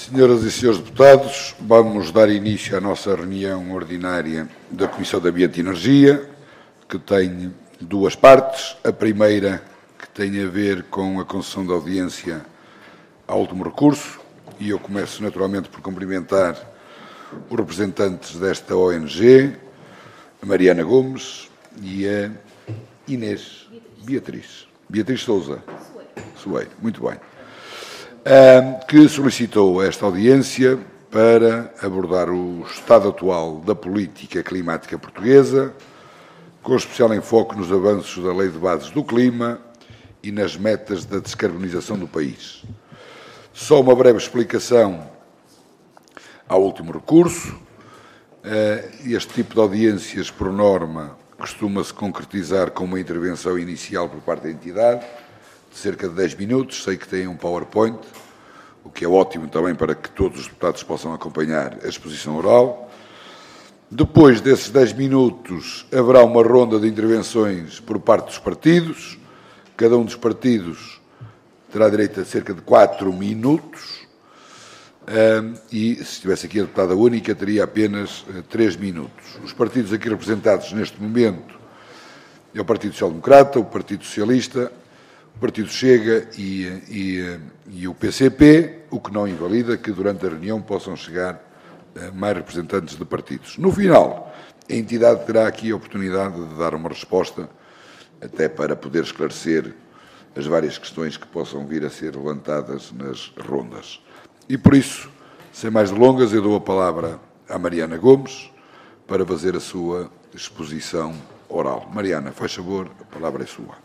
Senhoras e senhores deputados, vamos dar início à nossa reunião ordinária da Comissão de Ambiente e Energia, que tem duas partes. A primeira, que tem a ver com a concessão de audiência ao último recurso, e eu começo naturalmente por cumprimentar os representantes desta ONG, a Mariana Gomes e a Inês Beatriz Sousa. Soeiro, muito bem. Que solicitou esta audiência para abordar o estado atual da política climática portuguesa, com especial enfoque nos avanços da Lei de Bases do Clima e nas metas da descarbonização do país. Só uma breve explicação ao último recurso. Este tipo de audiências, por norma, costuma-se concretizar com uma intervenção inicial por parte da entidade, de cerca de 10 minutos. Sei que têm um PowerPoint, o que é ótimo também para que todos os deputados possam acompanhar a exposição oral. Depois desses 10 minutos, haverá uma ronda de intervenções por parte dos partidos. Cada um dos partidos terá direito a cerca de 4 minutos. E, se estivesse aqui a deputada única, teria apenas 3 minutos. Os partidos aqui representados neste momento é o Partido Social Democrata, o Partido Socialista, o Partido Chega e o PCP, o que não invalida que durante a reunião possam chegar mais representantes de partidos. No final, a entidade terá aqui a oportunidade de dar uma resposta, até para poder esclarecer as várias questões que possam vir a ser levantadas nas rondas. E por isso, sem mais delongas, eu dou a palavra à Mariana Gomes para fazer a sua exposição oral. Mariana, faz favor, a palavra é sua.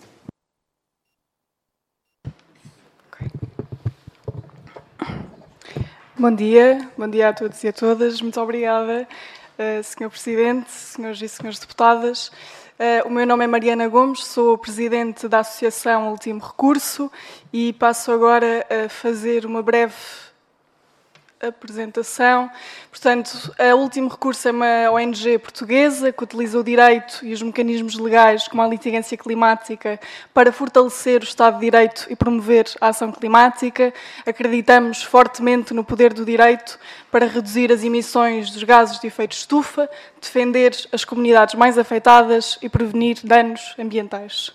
Bom dia a todos e a todas. Muito obrigada, Sr. Presidente, senhores e senhores deputadas. O meu nome é Mariana Gomes, sou Presidente da Associação Último Recurso e passo agora a fazer uma breve apresentação. Portanto, a Último Recurso é uma ONG portuguesa que utiliza o direito e os mecanismos legais, como a litigância climática, para fortalecer o Estado de Direito e promover a ação climática. Acreditamos fortemente no poder do direito para reduzir as emissões dos gases de efeito estufa, defender as comunidades mais afetadas e prevenir danos ambientais.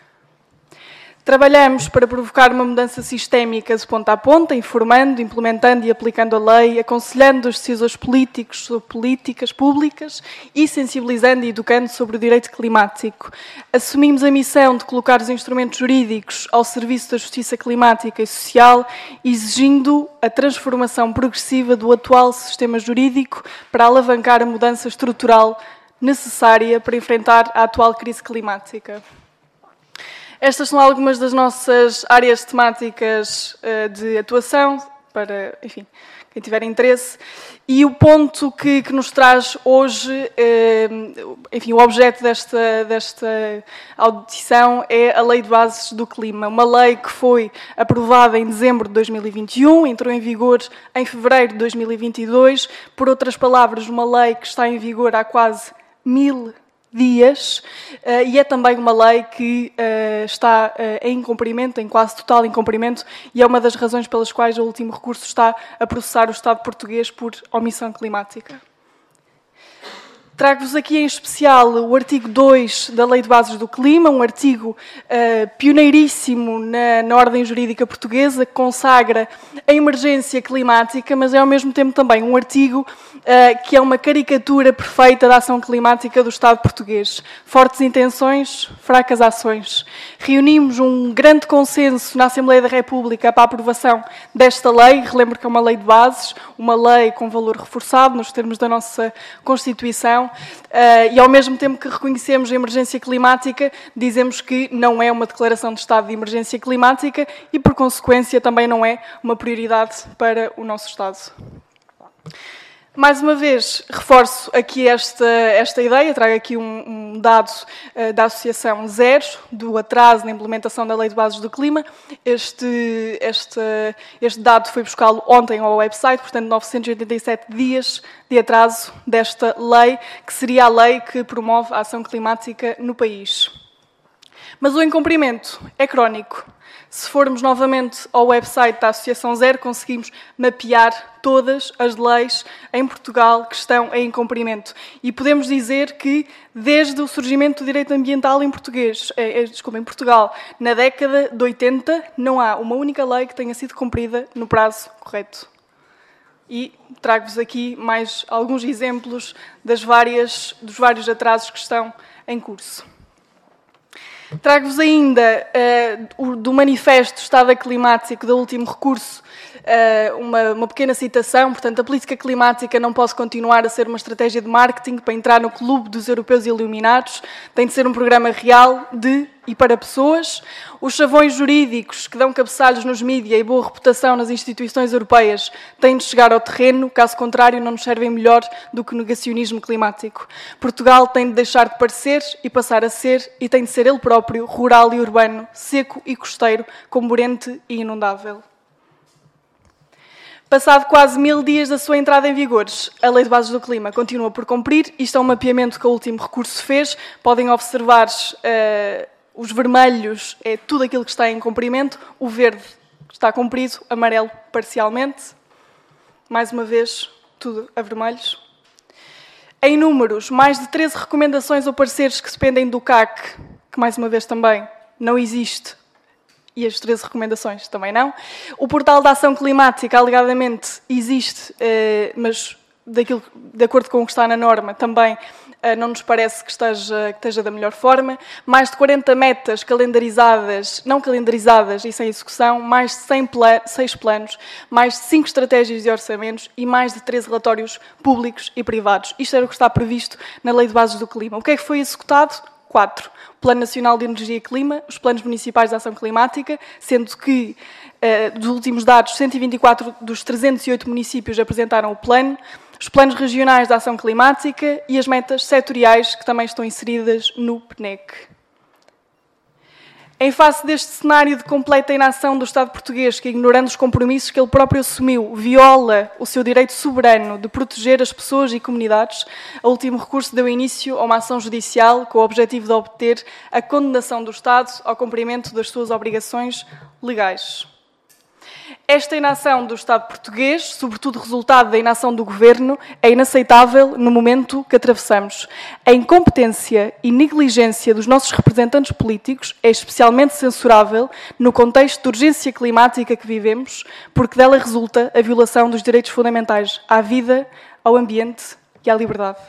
Trabalhamos para provocar uma mudança sistémica de ponta a ponta, informando, implementando e aplicando a lei, aconselhando os decisores políticos sobre políticas públicas e sensibilizando e educando sobre o direito climático. Assumimos a missão de colocar os instrumentos jurídicos ao serviço da justiça climática e social, exigindo a transformação progressiva do atual sistema jurídico para alavancar a mudança estrutural necessária para enfrentar a atual crise climática. Estas são algumas das nossas áreas temáticas de atuação, para, enfim, quem tiver interesse. E o ponto que nos traz hoje, enfim, o objeto desta audição é a Lei de Bases do Clima. Uma lei que foi aprovada em dezembro de 2021, entrou em vigor em fevereiro de 2022. Por outras palavras, uma lei que está em vigor há quase 1000 dias, e é também uma lei que está em incumprimento, em quase total incumprimento, e é uma das razões pelas quais o último recurso está a processar o Estado português por omissão climática. Trago-vos aqui em especial o artigo 2 da Lei de Bases do Clima, um artigo pioneiríssimo na ordem jurídica portuguesa, que consagra a emergência climática, mas é ao mesmo tempo também um artigo que é uma caricatura perfeita da ação climática do Estado português. Fortes intenções, fracas ações. Reunimos um grande consenso na Assembleia da República para a aprovação desta lei. Relembro que é uma lei de bases, uma lei com valor reforçado nos termos da nossa Constituição, e ao mesmo tempo que reconhecemos a emergência climática, dizemos que não é uma declaração de estado de emergência climática e, por consequência, também não é uma prioridade para o nosso Estado. Mais uma vez, reforço aqui esta ideia, trago aqui um dado da Associação Zero, do atraso na implementação da Lei de Bases do Clima. Este dado foi buscá-lo ontem ao website, portanto, 987 dias de atraso desta lei, que seria a lei que promove a ação climática no país. Mas o incumprimento é crónico. Se formos novamente ao website da Associação Zero, conseguimos mapear todas as leis em Portugal que estão em incumprimento. E podemos dizer que, desde o surgimento do direito ambiental em Portugal, na década de 80, não há uma única lei que tenha sido cumprida no prazo correto. E trago-vos aqui mais alguns exemplos dos vários atrasos que estão em curso. Trago-vos ainda do manifesto Estado Climático do último recurso uma pequena citação. Portanto, a política climática não pode continuar a ser uma estratégia de marketing para entrar no clube dos europeus iluminados. Tem de ser um programa real de e para pessoas. Os chavões jurídicos que dão cabeçalhos nos mídias e boa reputação nas instituições europeias têm de chegar ao terreno, caso contrário não nos servem melhor do que o negacionismo climático. Portugal tem de deixar de parecer e passar a ser, e tem de ser ele próprio, rural e urbano, seco e costeiro, comburente e inundável. Passado quase 1000 dias da sua entrada em vigor, a Lei de Bases do Clima continua por cumprir. Isto é um mapeamento que o último recurso fez. Podem observar os vermelhos, é tudo aquilo que está em cumprimento. O verde está cumprido, amarelo parcialmente. Mais uma vez, tudo a vermelhos. Em números, mais de 13 recomendações ou pareceres que se pendem do CAC, que mais uma vez também não existe, e as 13 recomendações também não. O portal da ação climática, alegadamente, existe, mas de acordo com o que está na norma, também não nos parece que esteja da melhor forma. Mais de 40 metas não calendarizadas e sem execução, mais de 6 planos, mais de 5 estratégias de orçamentos e mais de 13 relatórios públicos e privados. Isto era o que está previsto na Lei de Bases do Clima. O que é que foi executado? 4. Plano Nacional de Energia e Clima, os planos municipais de ação climática, sendo que, dos últimos dados, 124 dos 308 municípios apresentaram o plano, os planos regionais de ação climática e as metas setoriais que também estão inseridas no PNEC. Em face deste cenário de completa inação do Estado português, que, ignorando os compromissos que ele próprio assumiu, viola o seu direito soberano de proteger as pessoas e comunidades, o último recurso deu início a uma ação judicial com o objetivo de obter a condenação do Estado ao cumprimento das suas obrigações legais. Esta inação do Estado português, sobretudo resultado da inação do Governo, é inaceitável no momento que atravessamos. A incompetência e negligência dos nossos representantes políticos é especialmente censurável no contexto de urgência climática que vivemos, porque dela resulta a violação dos direitos fundamentais à vida, ao ambiente e à liberdade.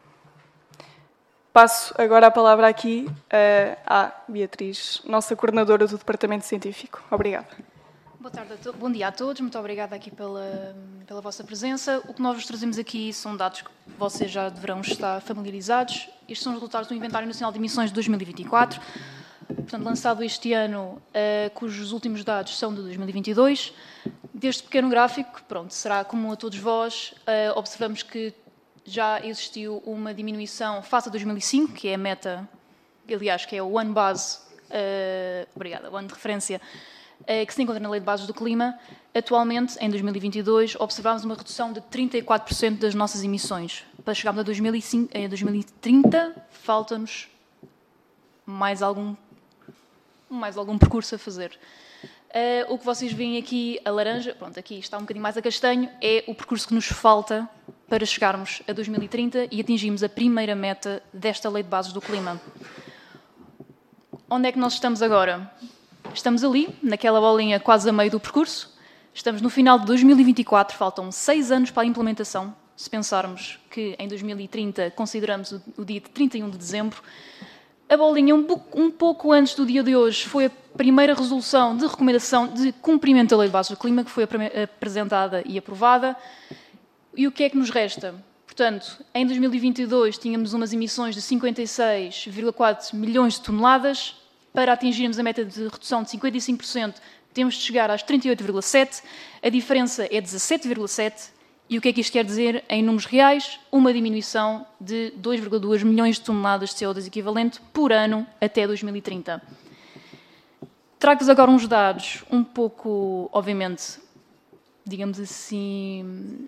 Passo agora a palavra aqui à Beatriz, nossa coordenadora do Departamento Científico. Obrigada. Boa tarde bom dia a todos, muito obrigada aqui pela vossa presença. O que nós vos trazemos aqui são dados que vocês já deverão estar familiarizados. Estes são os resultados do Inventário Nacional de Emissões de 2024, portanto, lançado este ano, cujos últimos dados são de 2022. Deste pequeno gráfico, pronto, será comum a todos vós, observamos que já existiu uma diminuição face a 2005, que é a meta, aliás, que é o ano base, o ano de referência, que se encontra na Lei de Bases do Clima. Atualmente, em 2022, observamos uma redução de 34% das nossas emissões. Para chegarmos a 2030, falta-nos mais algum percurso a fazer. O que vocês veem aqui, a laranja, pronto, aqui está um bocadinho mais a castanho, é o percurso que nos falta para chegarmos a 2030 e atingirmos a primeira meta desta Lei de Bases do Clima. Onde é que nós estamos agora? Estamos ali, naquela bolinha quase a meio do percurso. Estamos no final de 2024, faltam 6 anos para a implementação. Se pensarmos que em 2030 consideramos o dia de 31 de dezembro, a bolinha um pouco antes do dia de hoje foi a primeira resolução de recomendação de cumprimento da Lei de Bases do Clima, que foi apresentada e aprovada. E o que é que nos resta? Portanto, em 2022 tínhamos umas emissões de 56,4 milhões de toneladas. Para atingirmos a meta de redução de 55%, temos de chegar às 38,7%, a diferença é 17,7%, e o que é que isto quer dizer em números reais? Uma diminuição de 2,2 milhões de toneladas de CO2 equivalente por ano até 2030. Trago-vos agora uns dados um pouco, obviamente, digamos assim,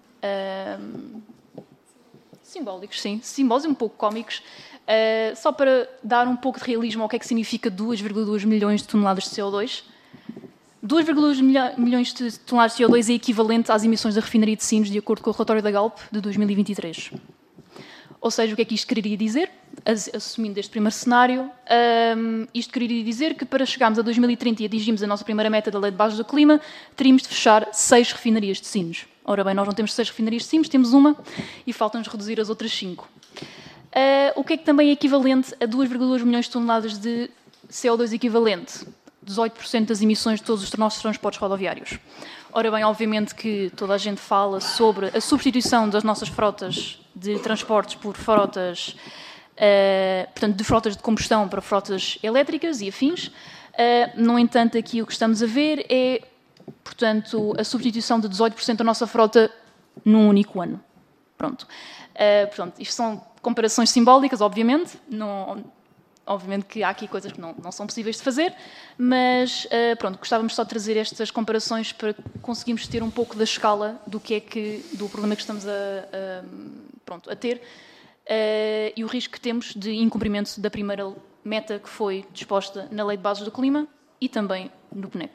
simbólicos, sim, simbólicos e um pouco cómicos, só para dar um pouco de realismo ao que é que significa 2,2 milhões de toneladas de CO2. 2,2 milhões de toneladas de CO2 é equivalente às emissões da refinaria de Sines, de acordo com o relatório da Galp de 2023. Ou seja, o que é que isto quereria dizer? Assumindo este primeiro cenário, isto quereria dizer que para chegarmos a 2030 e atingirmos a nossa primeira meta da Lei de Bases do Clima, teríamos de fechar 6 refinarias de Sines. Ora bem, nós não temos 6 refinarias de Sines, temos uma e faltam-nos reduzir as outras 5. O que é que também é equivalente a 2,2 milhões de toneladas de CO2 equivalente? 18% das emissões de todos os nossos transportes rodoviários. Ora bem, obviamente que toda a gente fala sobre a substituição das nossas frotas de transportes por frotas, portanto, de frotas de combustão para frotas elétricas e afins. No entanto, aqui o que estamos a ver é, portanto, a substituição de 18% da nossa frota num único ano. Pronto. Portanto, isto são comparações simbólicas, obviamente. Obviamente que há aqui coisas que não são possíveis de fazer, mas pronto, gostávamos só de trazer estas comparações para conseguirmos ter um pouco da escala do problema que estamos a ter e o risco que temos de incumprimento da primeira meta que foi disposta na Lei de Bases do Clima e também no PNEC.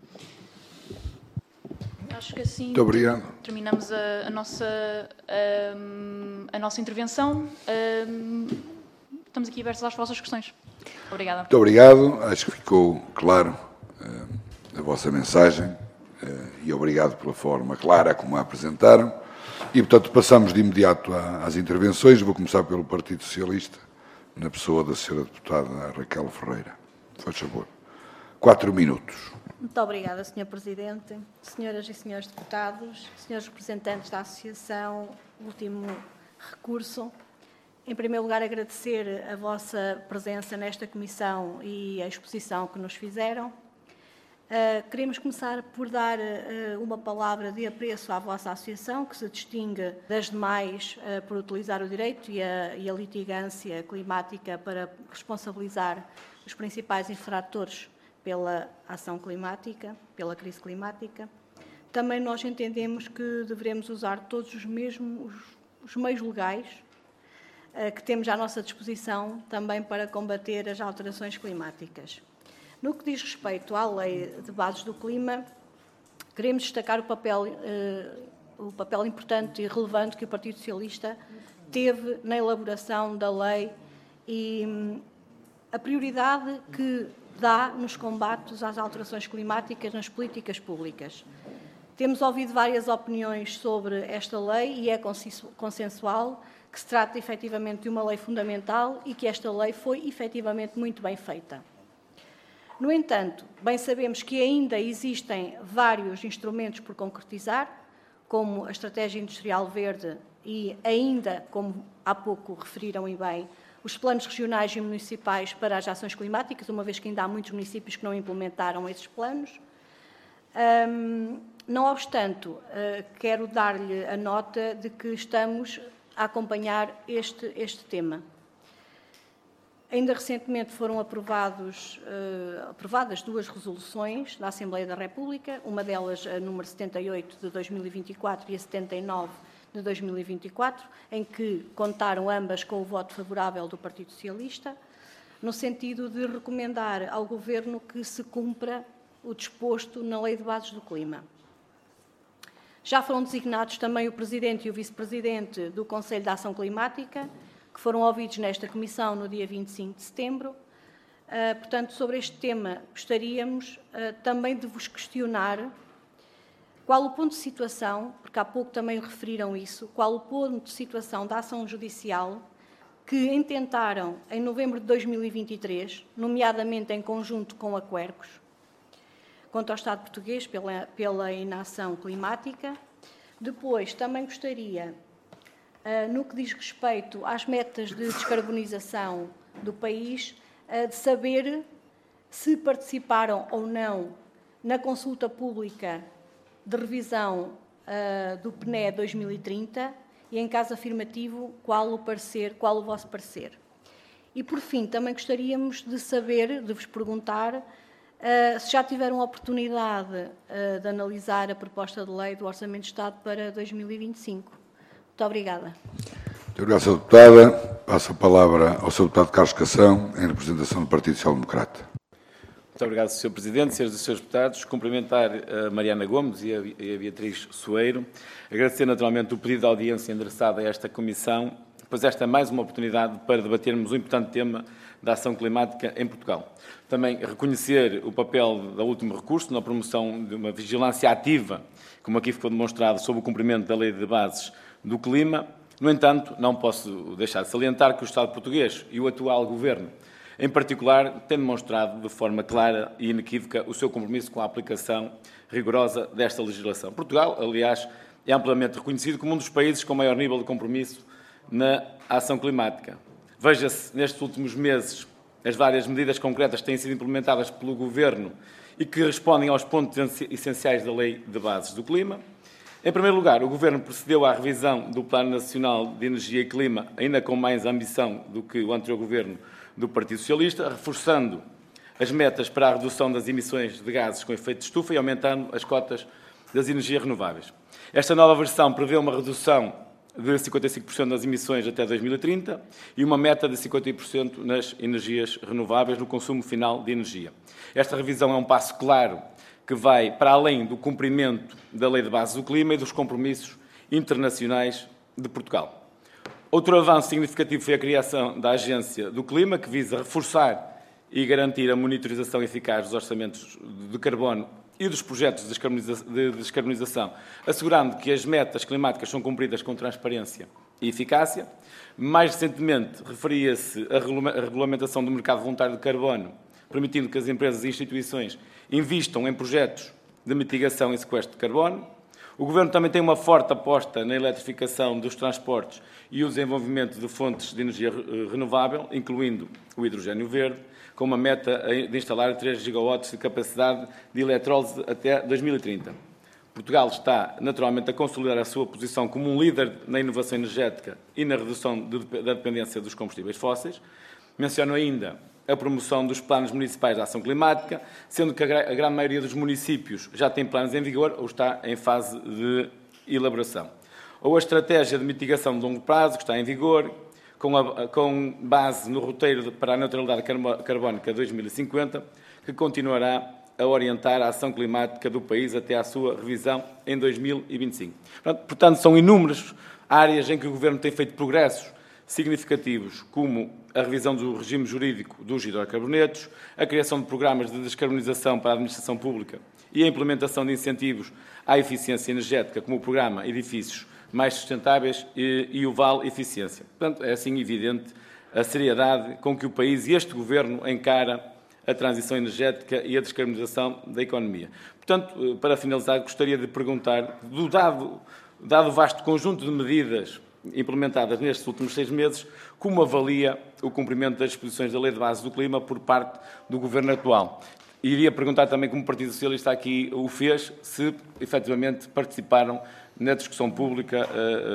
Acho que assim terminamos a nossa intervenção. Estamos aqui abertos às vossas questões. Obrigada. Muito obrigado. Acho que ficou claro a vossa mensagem e obrigado pela forma clara como a apresentaram. E, portanto, passamos de imediato às intervenções. Vou começar pelo Partido Socialista, na pessoa da Sra. Deputada Raquel Ferreira. Faz favor. 4 minutos. Muito obrigada, Sr. Presidente. Senhoras e senhores deputados, senhores representantes da Associação Último Recurso, em primeiro lugar, agradecer a vossa presença nesta comissão e a exposição que nos fizeram. Queremos começar por dar uma palavra de apreço à vossa associação, que se distingue das demais por utilizar o direito e a litigância climática para responsabilizar os principais infratores pela ação climática, pela crise climática. Também nós entendemos que devemos usar todos os meios legais que temos à nossa disposição também para combater as alterações climáticas. No que diz respeito à Lei de Bases do Clima, queremos destacar o papel importante e relevante que o Partido Socialista teve na elaboração da lei e a prioridade que dá nos combates às alterações climáticas nas políticas públicas. Temos ouvido várias opiniões sobre esta lei e é consensual que se trata efetivamente de uma lei fundamental e que esta lei foi efetivamente muito bem feita. No entanto, bem sabemos que ainda existem vários instrumentos por concretizar, como a Estratégia Industrial Verde e ainda, como há pouco referiram e bem, os planos regionais e municipais para as ações climáticas, uma vez que ainda há muitos municípios que não implementaram esses planos. Não obstante, quero dar-lhe a nota de que estamos a acompanhar este tema. Ainda recentemente foram aprovadas 2 resoluções da Assembleia da República, uma delas a número 78 de 2024 e a 79 de 2024, em que contaram ambas com o voto favorável do Partido Socialista, no sentido de recomendar ao Governo que se cumpra o disposto na Lei de Bases do Clima. Já foram designados também o Presidente e o Vice-Presidente do Conselho de Ação Climática, que foram ouvidos nesta comissão no dia 25 de setembro. Portanto, sobre este tema, gostaríamos também de vos questionar qual o ponto de situação, porque há pouco também referiram isso, qual o ponto de situação da ação judicial que intentaram em novembro de 2023, nomeadamente em conjunto com a Quercus, contra o Estado português pela inação climática. Depois, também gostaria, no que diz respeito às metas de descarbonização do país, de saber se participaram ou não na consulta pública de revisão do PNE 2030 e, em caso afirmativo, qual o vosso parecer. E, por fim, também gostaríamos de saber, de vos perguntar, se já tiveram a oportunidade de analisar a proposta de lei do Orçamento de Estado para 2025. Muito obrigada. Muito obrigado, Sra. Deputada. Passo a palavra ao Sr. Deputado Carlos Cação, em representação do Partido Social Democrata. Muito obrigado, Sr. Presidente, Srs. e Srs. Deputados. Cumprimentar a Mariana Gomes e a Beatriz Soeiro. Agradecer naturalmente o pedido de audiência endereçado a esta Comissão, pois esta é mais uma oportunidade para debatermos o importante tema da ação climática em Portugal. Também reconhecer o papel do último recurso na promoção de uma vigilância ativa, como aqui ficou demonstrado, sobre o cumprimento da Lei de Bases do Clima. No entanto, não posso deixar de salientar que o Estado português e o atual Governo, em particular, têm demonstrado de forma clara e inequívoca o seu compromisso com a aplicação rigorosa desta legislação. Portugal, aliás, é amplamente reconhecido como um dos países com maior nível de compromisso na ação climática. Veja-se, nestes últimos meses, as várias medidas concretas que têm sido implementadas pelo Governo e que respondem aos pontos essenciais da Lei de Bases do Clima. Em primeiro lugar, o Governo procedeu à revisão do Plano Nacional de Energia e Clima, ainda com mais ambição do que o anterior Governo do Partido Socialista, reforçando as metas para a redução das emissões de gases com efeito de estufa e aumentando as cotas das energias renováveis. Esta nova versão prevê uma redução de 55% das emissões até 2030 e uma meta de 50% nas energias renováveis no consumo final de energia. Esta revisão é um passo claro que vai para além do cumprimento da Lei de Bases do Clima e dos compromissos internacionais de Portugal. Outro avanço significativo foi a criação da Agência do Clima, que visa reforçar e garantir a monitorização eficaz dos orçamentos de carbono e dos projetos de descarbonização, assegurando que as metas climáticas são cumpridas com transparência e eficácia. Mais recentemente, referia-se a regulamentação do mercado voluntário de carbono, permitindo que as empresas e instituições investam em projetos de mitigação e sequestro de carbono. O Governo também tem uma forte aposta na eletrificação dos transportes e o desenvolvimento de fontes de energia renovável, incluindo o hidrogênio verde, com uma meta de instalar 3 gigawatts de capacidade de eletrólise até 2030. Portugal está, naturalmente, a consolidar a sua posição como um líder na inovação energética e na redução da dependência dos combustíveis fósseis. Menciono ainda a promoção dos planos municipais de ação climática, sendo que a grande maioria dos municípios já tem planos em vigor ou está em fase de elaboração. Ou a estratégia de mitigação de longo prazo, que está em vigor, com base no roteiro para a neutralidade carbónica 2050, que continuará a orientar a ação climática do país até à sua revisão em 2025. Portanto, são inúmeras áreas em que o Governo tem feito progressos significativos, como a revisão do regime jurídico dos hidrocarbonetos, a criação de programas de descarbonização para a administração pública e a implementação de incentivos à eficiência energética, como o programa Edifícios Mais Sustentáveis e o Vale Eficiência. Portanto, é assim evidente a seriedade com que o país e este Governo encara a transição energética e a descarbonização da economia. Portanto, para finalizar, gostaria de perguntar, dado o vasto conjunto de medidas implementadas nestes últimos 6 meses, como avalia o cumprimento das disposições da Lei de Bases do Clima por parte do Governo atual? E iria perguntar também, como o Partido Socialista aqui o fez, se efetivamente participaram na discussão pública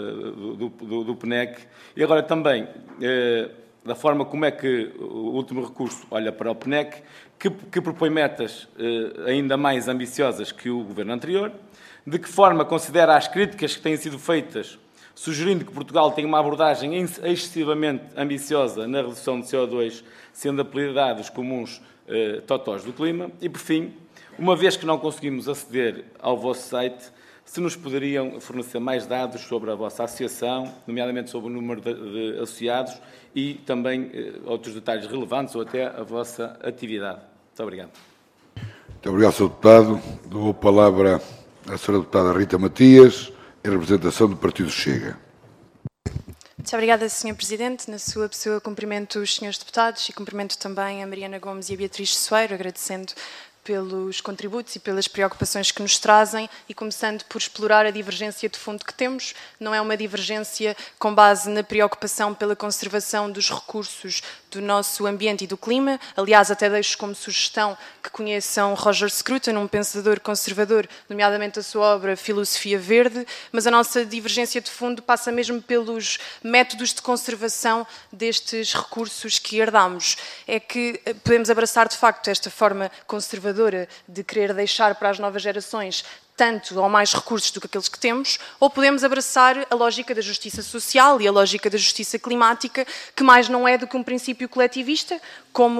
do PNEC. E agora também, da forma como é que o último recurso olha para o PNEC, que propõe metas ainda mais ambiciosas que o Governo anterior, de que forma considera as críticas que têm sido feitas, sugerindo que Portugal tenha uma abordagem excessivamente ambiciosa na redução de CO2, sendo apelidados comuns totós do clima. E, por fim, uma vez que não conseguimos aceder ao vosso site, se nos poderiam fornecer mais dados sobre a vossa associação, nomeadamente sobre o número de associados e também outros detalhes relevantes ou até a vossa atividade. Muito obrigado. Muito obrigado, Sr. Deputado. Dou a palavra à Sra. Deputada Rita Matias, em representação do Partido Chega. Muito obrigada, Sr. Presidente. Na sua pessoa, cumprimento os senhores deputados e cumprimento também a Mariana Gomes e a Beatriz Soeiro, agradecendo pelos contributos e pelas preocupações que nos trazem e começando por explorar a divergência de fundo que temos. Não é uma divergência com base na preocupação pela conservação dos recursos do nosso ambiente e do clima. Aliás, até deixo como sugestão que conheçam Roger Scruton, um pensador conservador, nomeadamente a sua obra Filosofia Verde, mas a nossa divergência de fundo passa mesmo pelos métodos de conservação destes recursos que herdamos. É que podemos abraçar, de facto, esta forma conservadora de querer deixar para as novas gerações tanto ou mais recursos do que aqueles que temos, ou podemos abraçar a lógica da justiça social e a lógica da justiça climática, que mais não é do que um princípio coletivista, como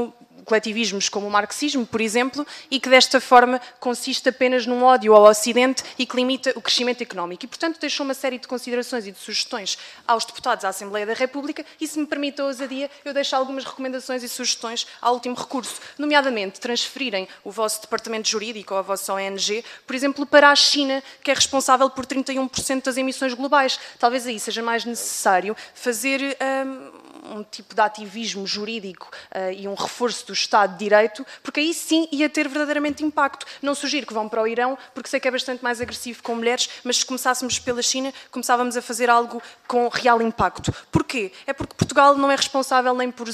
coletivismos como o marxismo, por exemplo, e que desta forma consiste apenas num ódio ao Ocidente e que limita o crescimento económico. E, portanto, deixou uma série de considerações e de sugestões aos deputados à Assembleia da República e, se me permite a ousadia, eu deixo algumas recomendações e sugestões ao último recurso, nomeadamente transferirem o vosso departamento jurídico ou a vossa ONG, por exemplo, para a China, que é responsável por 31% das emissões globais. Talvez aí seja mais necessário fazer um tipo de ativismo jurídico e um reforço do Estado de Direito, porque aí sim ia ter verdadeiramente impacto. Não sugiro que vão para o Irão, porque sei que é bastante mais agressivo com mulheres, mas se começássemos pela China, começávamos a fazer algo com real impacto. Porquê? É porque Portugal não é responsável nem por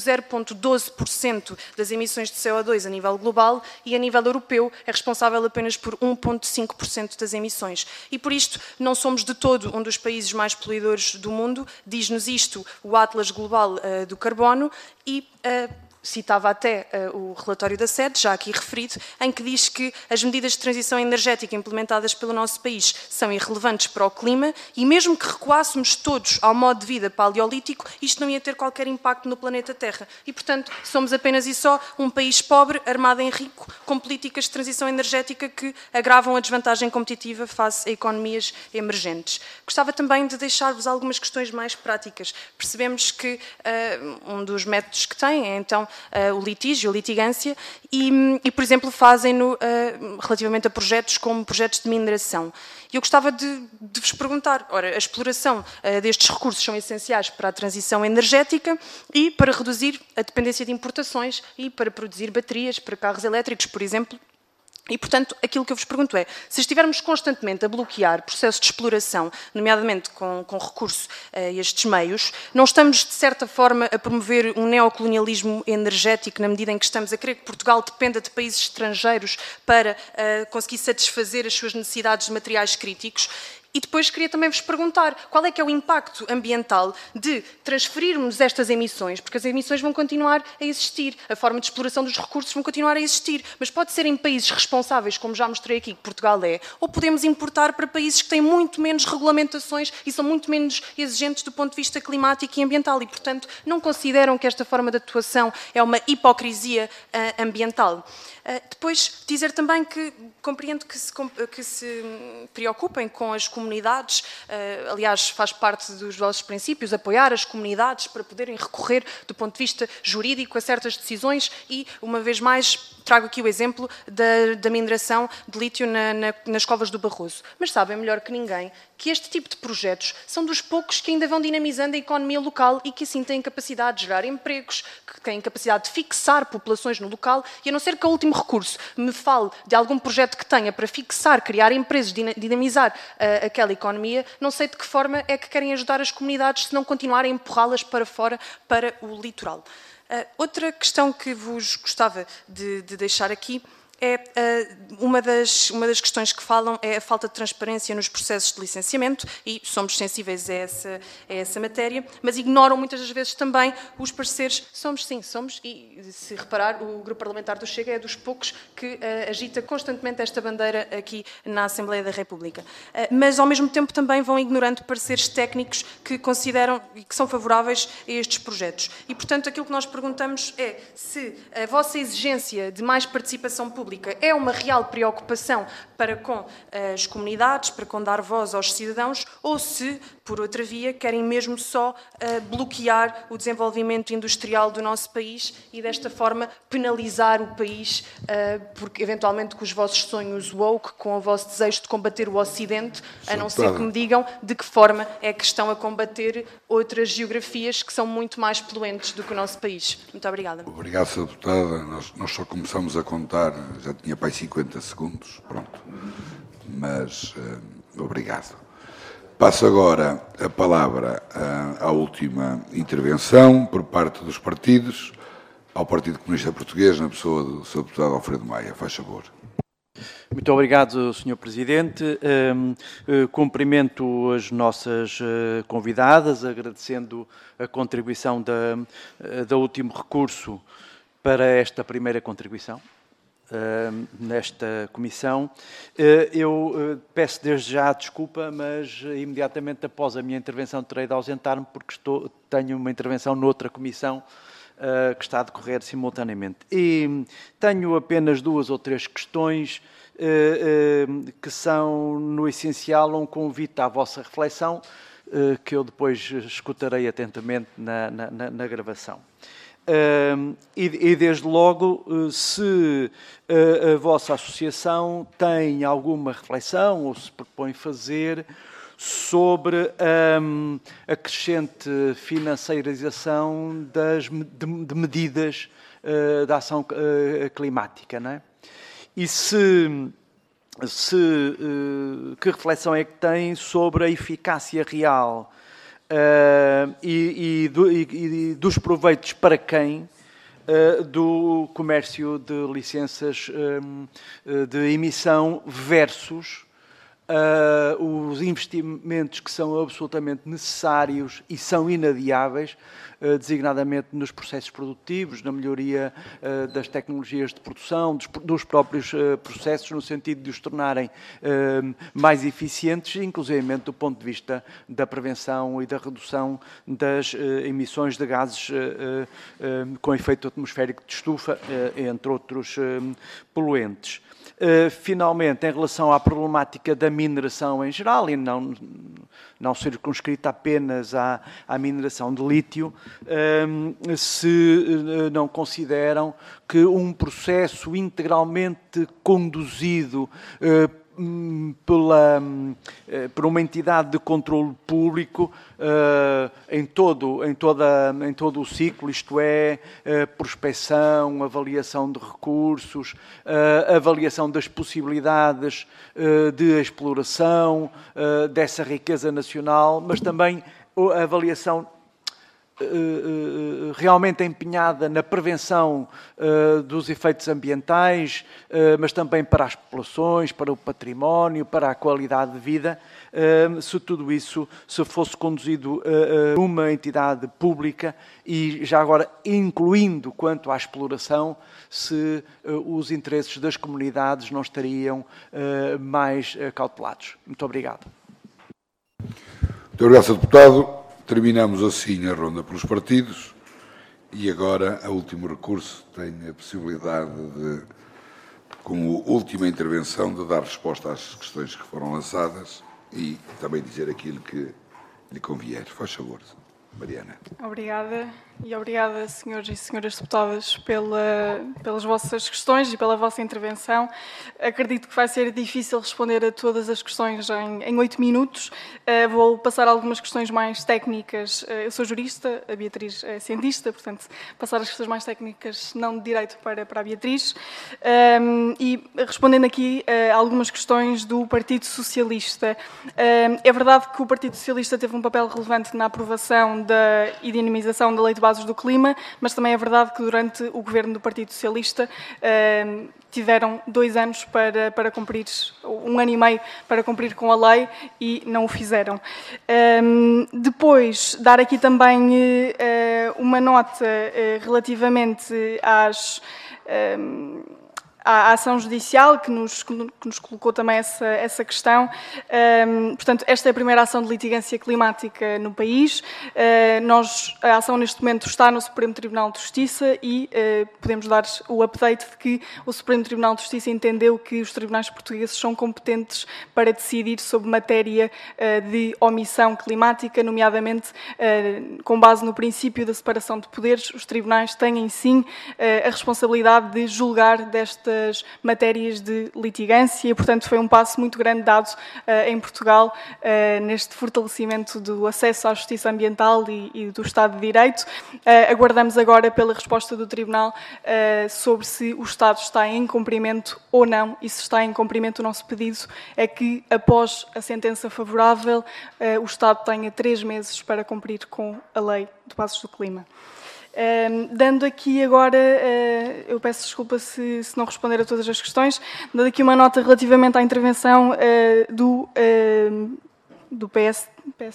0,12% das emissões de CO2 a nível global e a nível europeu é responsável apenas por 1,5% das emissões. E por isto não somos de todo um dos países mais poluidores do mundo, diz-nos isto o Atlas Global do Carbono e citava até o relatório da SED, já aqui referido, em que diz que as medidas de transição energética implementadas pelo nosso país são irrelevantes para o clima e mesmo que recuássemos todos ao modo de vida paleolítico, isto não ia ter qualquer impacto no planeta Terra. E, portanto, somos apenas e só um país pobre, armado em rico, com políticas de transição energética que agravam a desvantagem competitiva face a economias emergentes. Gostava também de deixar-vos algumas questões mais práticas. Percebemos que um dos métodos que tem é, então, o litígio, a litigância, e por exemplo, fazem-no relativamente a projetos como projetos de mineração. E eu gostava de vos perguntar, ora, a exploração destes recursos são essenciais para a transição energética e para reduzir a dependência de importações e para produzir baterias para carros elétricos, por exemplo. E, portanto, aquilo que eu vos pergunto é, se estivermos constantemente a bloquear processos de exploração, nomeadamente com recurso a estes meios, não estamos, de certa forma, a promover um neocolonialismo energético na medida em que estamos a querer que Portugal dependa de países estrangeiros para conseguir satisfazer as suas necessidades de materiais críticos? E depois queria também vos perguntar qual é que é o impacto ambiental de transferirmos estas emissões, porque as emissões vão continuar a existir, a forma de exploração dos recursos vão continuar a existir, mas pode ser em países responsáveis, como já mostrei aqui que Portugal é, ou podemos importar para países que têm muito menos regulamentações e são muito menos exigentes do ponto de vista climático e ambiental e, portanto, não consideram que esta forma de atuação é uma hipocrisia ambiental. Depois, dizer também que compreendo que se preocupem com as comunidades, aliás, faz parte dos vossos princípios, apoiar as comunidades para poderem recorrer, do ponto de vista jurídico, a certas decisões e, uma vez mais, trago aqui o exemplo da mineração de lítio nas covas do Barroso. Mas sabem melhor que ninguém que este tipo de projetos são dos poucos que ainda vão dinamizando a economia local e que assim têm capacidade de gerar empregos, que têm capacidade de fixar populações no local e a não ser que o último recurso me fale de algum projeto que tenha para fixar, criar empresas, dinamizar aquela economia, não sei de que forma é que querem ajudar as comunidades se não continuarem a empurrá-las para fora, para o litoral. Outra questão que vos gostava de deixar aqui é uma das questões que falam é a falta de transparência nos processos de licenciamento e somos sensíveis a essa matéria, mas ignoram muitas das vezes também os pareceres. Somos e se reparar, o Grupo Parlamentar do Chega é dos poucos que agita constantemente esta bandeira aqui na Assembleia da República. Mas ao mesmo tempo também vão ignorando pareceres técnicos que consideram e que são favoráveis a estes projetos. E portanto aquilo que nós perguntamos é se a vossa exigência de mais participação pública é uma real preocupação para com as comunidades, para com dar voz aos cidadãos, ou se, por outra via, querem mesmo só bloquear o desenvolvimento industrial do nosso país e, desta forma, penalizar o país, porque, eventualmente, com os vossos sonhos woke, com o vosso desejo de combater o Ocidente, a não ser que me digam de que forma é que estão a combater outras geografias que são muito mais poluentes do que o nosso país. Muito obrigada. Obrigado, Sra. Deputada. Nós só começamos a contar, já tinha para aí 50 segundos, pronto. Mas, obrigado. Passo agora a palavra à última intervenção por parte dos partidos, ao Partido Comunista Português, na pessoa do Sr. Deputado Alfredo Maia. Faz favor. Muito obrigado, Sr. Presidente. Cumprimento as nossas convidadas, agradecendo a contribuição do último recurso para esta primeira contribuição nesta comissão. Eu peço desde já desculpa, mas imediatamente após a minha intervenção terei de ausentar-me porque tenho uma intervenção noutra comissão que está a decorrer simultaneamente. E tenho apenas 2 ou 3 questões que são, no essencial, um convite à vossa reflexão, que eu depois escutarei atentamente na gravação. E desde logo, se a vossa associação tem alguma reflexão ou se propõe fazer sobre a crescente financiarização de medidas da ação climática, não é? E que reflexão é que tem sobre a eficácia real e dos proveitos para quem do comércio de licenças de emissão versus os investimentos que são absolutamente necessários e são inadiáveis, designadamente nos processos produtivos, na melhoria das tecnologias de produção, dos próprios processos, no sentido de os tornarem mais eficientes, inclusivamente do ponto de vista da prevenção e da redução das emissões de gases com efeito atmosférico de estufa, entre outros poluentes. Finalmente, em relação à problemática da mineração em geral, e não circunscrita apenas à mineração de lítio, se não consideram que um processo integralmente conduzido por uma entidade de controle público em todo o ciclo, isto é, prospecção, avaliação de recursos, avaliação das possibilidades de exploração dessa riqueza nacional, mas também a avaliação realmente empenhada na prevenção dos efeitos ambientais, mas também para as populações, para o património, para a qualidade de vida, se tudo isso se fosse conduzido a uma entidade pública e já agora incluindo quanto à exploração, se os interesses das comunidades não estariam mais cautelados. Muito obrigado. Muito obrigado, Sr. Deputado. Terminamos assim a ronda pelos partidos e agora, a último recurso, tem a possibilidade de, como última intervenção, de dar resposta às questões que foram lançadas e também dizer aquilo que lhe convier. Faz favor, Mariana. Obrigada e obrigada, senhores e senhoras deputadas, pelas vossas questões e pela vossa intervenção. Acredito que vai ser difícil responder a todas as questões em 8 minutos. Vou passar algumas questões mais técnicas. Eu sou jurista, a Beatriz é cientista, portanto, passar as questões mais técnicas não de direito para a Beatriz. E respondendo aqui a algumas questões do Partido Socialista. É verdade que o Partido Socialista teve um papel relevante na aprovação e dinamização da Lei de Bases do Clima, mas também é verdade que durante o governo do Partido Socialista tiveram 2 anos para cumprir, 1 ano e meio para cumprir com a lei e não o fizeram. Depois, dar aqui também uma nota relativamente à ação judicial, que nos colocou também essa questão. Portanto, esta é a primeira ação de litigância climática no país. A ação neste momento está no Supremo Tribunal de Justiça e podemos dar o update de que o Supremo Tribunal de Justiça entendeu que os tribunais portugueses são competentes para decidir sobre matéria de omissão climática, nomeadamente com base no princípio da separação de poderes. Os tribunais têm, sim, a responsabilidade de julgar destas matérias de litigância e, portanto, foi um passo muito grande dado em Portugal neste fortalecimento do acesso à justiça ambiental e do Estado de Direito. Aguardamos agora pela resposta do Tribunal sobre se o Estado está em cumprimento ou não, e se está em cumprimento, o nosso pedido é que, após a sentença favorável, o Estado tenha 3 meses para cumprir com a Lei de Bases do Clima. Dando aqui agora, eu peço desculpa se não responder a todas as questões, dando aqui uma nota relativamente à intervenção do PSD?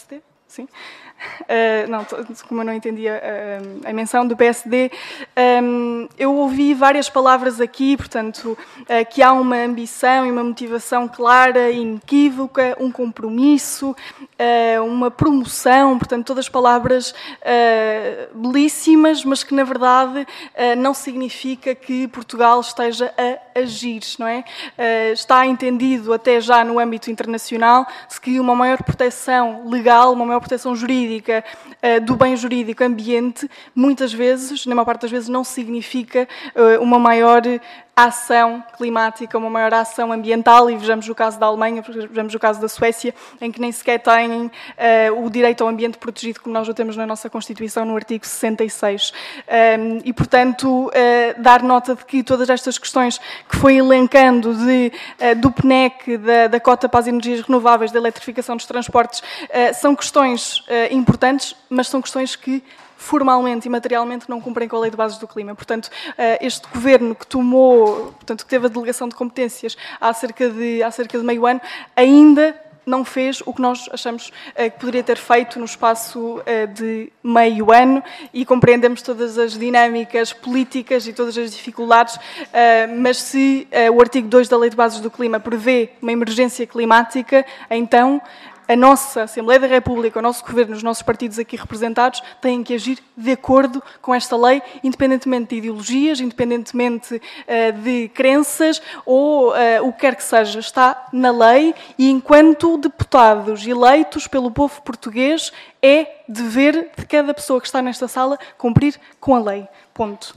Sim? Não, como eu não entendia a menção do PSD, eu ouvi várias palavras aqui, portanto, que há uma ambição e uma motivação clara e inequívoca, um compromisso, uma promoção, portanto, todas palavras belíssimas, mas que, na verdade, não significa que Portugal esteja a agir, não é? Está entendido, até já no âmbito internacional, que uma maior proteção legal, uma maior proteção jurídica do bem jurídico ambiente, muitas vezes, na maior parte das vezes, não significa uma maior ação climática, uma maior ação ambiental, e vejamos o caso da Alemanha, vejamos o caso da Suécia, em que nem sequer têm o direito ao ambiente protegido, como nós o temos na nossa Constituição, no artigo 66. E, portanto, dar nota de que todas estas questões que foi elencando do PNEC, da cota para as energias renováveis, da eletrificação dos transportes, são questões importantes, mas são questões que formalmente e materialmente não cumprem com a Lei de Bases do Clima. Portanto, este Governo que tomou, portanto, que teve a delegação de competências há cerca de meio ano, ainda não fez o que nós achamos que poderia ter feito no espaço de meio ano, e compreendemos todas as dinâmicas políticas e todas as dificuldades, mas se o artigo 2 da Lei de Bases do Clima prevê uma emergência climática, então a nossa Assembleia da República, o nosso Governo, os nossos partidos aqui representados têm que agir de acordo com esta lei, independentemente de ideologias, independentemente de crenças ou o que quer que seja. Está na lei e, enquanto deputados eleitos pelo povo português, é dever de cada pessoa que está nesta sala cumprir com a lei. Ponto.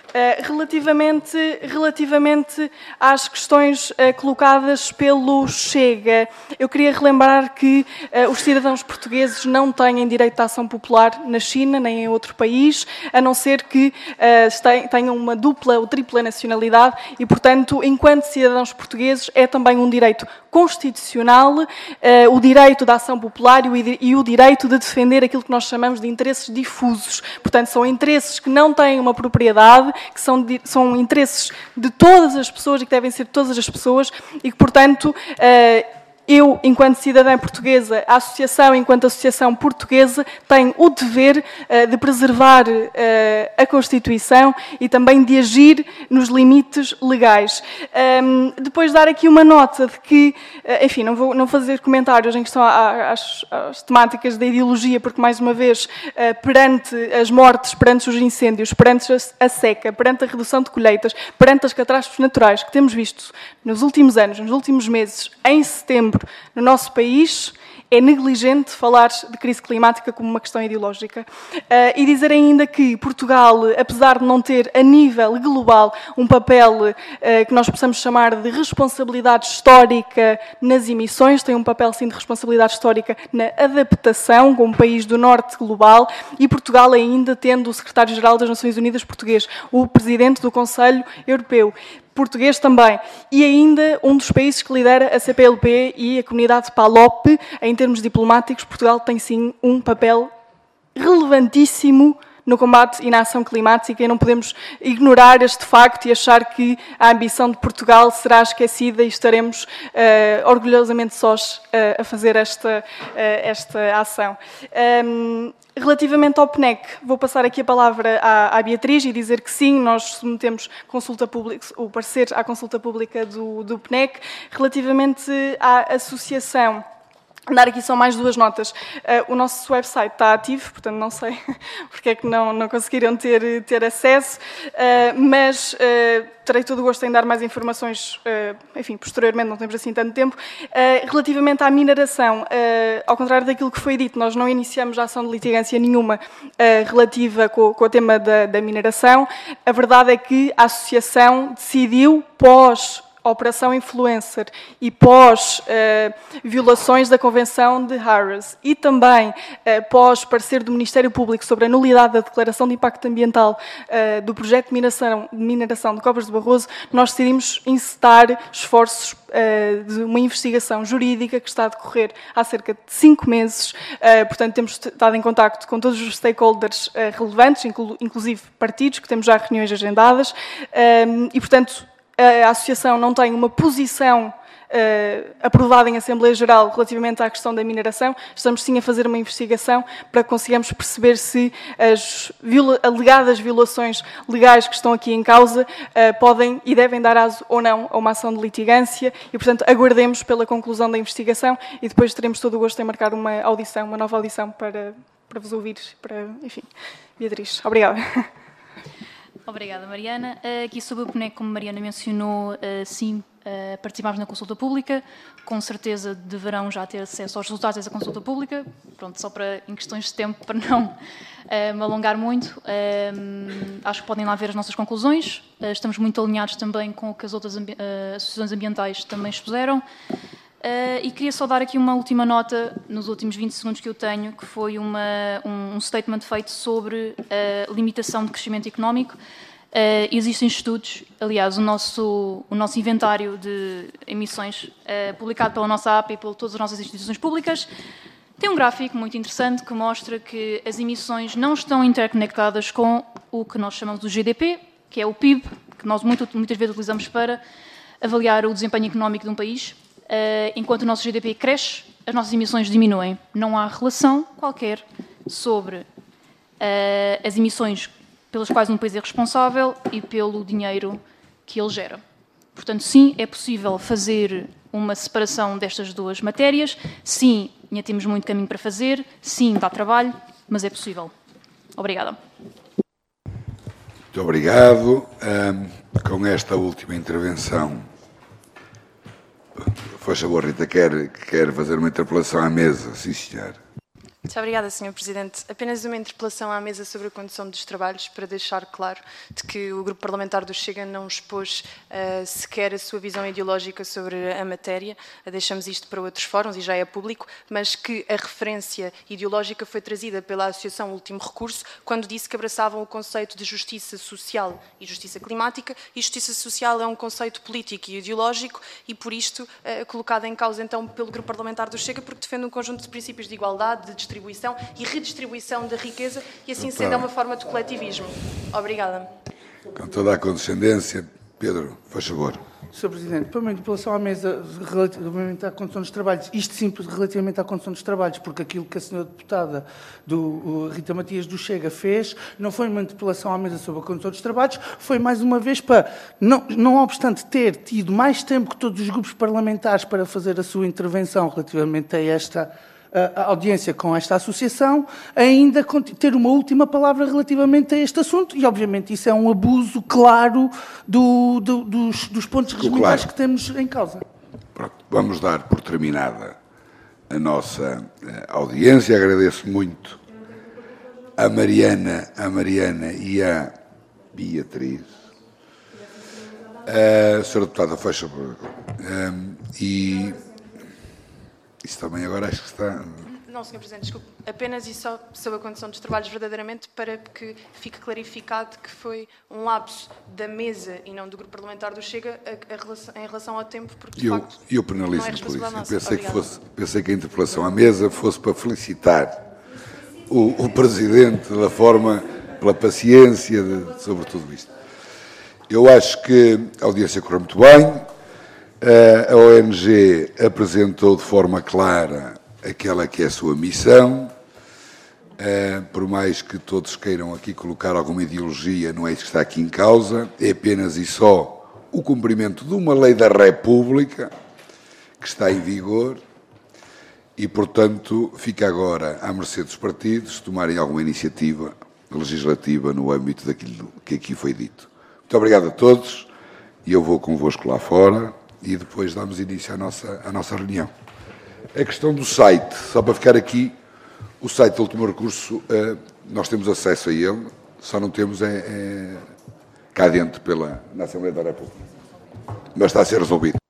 Relativamente às questões colocadas pelo Chega, eu queria relembrar que os cidadãos portugueses não têm direito à ação popular na China nem em outro país, a não ser que tenham uma dupla ou tripla nacionalidade e, portanto, enquanto cidadãos portugueses, é também um direito constitucional o direito da ação popular e o direito de defender aquilo que nós chamamos de interesses difusos. Portanto, são interesses que não têm uma propriedade, que são interesses de todas as pessoas e que devem ser de todas as pessoas e que, portanto, eu, enquanto cidadã portuguesa, a associação, enquanto associação portuguesa, tem o dever de preservar a Constituição e também de agir nos limites legais. Depois dar aqui uma nota de que, enfim, não vou fazer comentários em questão às temáticas da ideologia, porque, mais uma vez, perante as mortes, perante os incêndios, perante a seca, perante a redução de colheitas, perante as catástrofes naturais que temos visto nos últimos anos, nos últimos meses, em setembro, no nosso país, é negligente falar de crise climática como uma questão ideológica. E dizer ainda que Portugal, apesar de não ter a nível global um papel que nós possamos chamar de responsabilidade histórica nas emissões, tem um papel sim de responsabilidade histórica na adaptação como país do norte global, e Portugal ainda tendo o secretário-geral das Nações Unidas português, o presidente do Conselho Europeu português também, e ainda um dos países que lidera a CPLP e a comunidade PALOP. Em termos diplomáticos, Portugal tem sim um papel relevantíssimo no combate e na ação climática, e não podemos ignorar este facto e achar que a ambição de Portugal será esquecida e estaremos orgulhosamente sós a fazer esta ação. Relativamente ao PNEC, vou passar aqui a palavra à Beatriz e dizer que sim, nós submetemos consulta pública, o parecer à consulta pública do PNEC. Relativamente à associação, dar aqui só mais duas notas. O nosso website está ativo, portanto não sei porque é que não conseguiram ter acesso, mas terei todo o gosto em dar mais informações, enfim, posteriormente, não temos assim tanto tempo. Relativamente à mineração, ao contrário daquilo que foi dito, nós não iniciamos a ação de litigância nenhuma relativa com o tema da mineração. A verdade é que a associação decidiu, pós Operação Influencer e pós violações da Convenção de Aarhus e também pós parecer do Ministério Público sobre a nulidade da Declaração de Impacto Ambiental do projeto de mineração de Cobras de Barroso, nós decidimos encetar esforços de uma investigação jurídica que está a decorrer há cerca de 5 meses. Portanto, temos estado em contacto com todos os stakeholders relevantes, inclusive partidos, que temos já reuniões agendadas, e, portanto, a associação não tem uma posição aprovada em Assembleia Geral relativamente à questão da mineração. Estamos sim a fazer uma investigação para que consigamos perceber se as alegadas violações legais que estão aqui em causa podem e devem dar aso ou não a uma ação de litigância e, portanto, aguardemos pela conclusão da investigação e depois teremos todo o gosto em marcar uma audição, uma nova audição para vos ouvir, enfim. Beatriz, obrigada. Obrigada, Mariana. Aqui sobre o PNEC, como Mariana mencionou, sim, participámos na consulta pública. Com certeza deverão já ter acesso aos resultados dessa consulta pública. Pronto, só para, em questões de tempo, para não me alongar muito, acho que podem lá ver as nossas conclusões. Estamos muito alinhados também com o que as outras associações ambientais também expuseram. E queria só dar aqui uma última nota, nos últimos 20 segundos que eu tenho, que foi um statement feito sobre a limitação de crescimento económico. Existem estudos, aliás, o nosso inventário de emissões, publicado pela nossa APA e por todas as nossas instituições públicas, tem um gráfico muito interessante que mostra que as emissões não estão interconectadas com o que nós chamamos do GDP, que é o PIB, que nós muitas vezes utilizamos para avaliar o desempenho económico de um país. Enquanto o nosso GDP cresce, as nossas emissões diminuem. Não há relação qualquer sobre as emissões pelas quais um país é responsável e pelo dinheiro que ele gera. Portanto, sim, é possível fazer uma separação destas duas matérias. Sim, ainda temos muito caminho para fazer. Sim, dá trabalho, mas é possível. Obrigada. Muito obrigado. Com esta última intervenção, faz favor, Rita, quer fazer uma interpelação à mesa? Sim, senhor. Muito obrigada, Sr. Presidente. Apenas uma interpelação à mesa sobre a condução dos trabalhos, para deixar claro de que o Grupo Parlamentar do Chega não expôs sequer a sua visão ideológica sobre a matéria. Deixamos isto para outros fóruns e já é público, mas que a referência ideológica foi trazida pela Associação Último Recurso, quando disse que abraçavam o conceito de justiça social e justiça climática, e justiça social é um conceito político e ideológico, e por isto colocado em causa então pelo Grupo Parlamentar do Chega, porque defende um conjunto de princípios de igualdade, de distribuição e redistribuição da riqueza, e assim sendo é uma forma de coletivismo. Obrigada. Com toda a condescendência, Pedro, faz favor. Sr. Presidente, para uma interpelação à mesa relativamente à condução dos trabalhos, isto sim relativamente à condução dos trabalhos, porque aquilo que a senhora deputada Rita Matias do Chega fez não foi uma interpelação à mesa sobre a condução dos trabalhos, foi mais uma vez para, não obstante ter tido mais tempo que todos os grupos parlamentares para fazer a sua intervenção relativamente a esta a audiência com esta associação, ainda ter uma última palavra relativamente a este assunto, e obviamente isso é um abuso claro dos pontos regimentares que temos em causa. Pronto, vamos dar por terminada a nossa audiência. Agradeço muito a Mariana e a Beatriz. Senhora Deputada, faz favor. E isso também agora acho que está... Não, Sr. Presidente, desculpe. Apenas e só sobre a condução dos trabalhos, verdadeiramente, para que fique clarificado que foi um lapso da mesa e não do Grupo Parlamentar do Chega em relação ao tempo, porque, de facto, eu penalizo-me por isso. Eu pensei que a interpelação à mesa fosse para felicitar o Presidente da forma, pela paciência sobre tudo isto. Eu acho que a audiência correu muito bem. A ONG apresentou de forma clara aquela que é a sua missão. Por mais que todos queiram aqui colocar alguma ideologia, não é isso que está aqui em causa. É apenas e só o cumprimento de uma lei da República que está em vigor e, portanto, fica agora à mercê dos partidos tomarem alguma iniciativa legislativa no âmbito daquilo que aqui foi dito. Muito obrigado a todos e eu vou convosco lá fora e depois damos início à nossa reunião. A questão do site, só para ficar aqui, o site do Último Recurso, nós temos acesso a ele, só não temos cá dentro na Assembleia da República. Mas está a ser resolvido.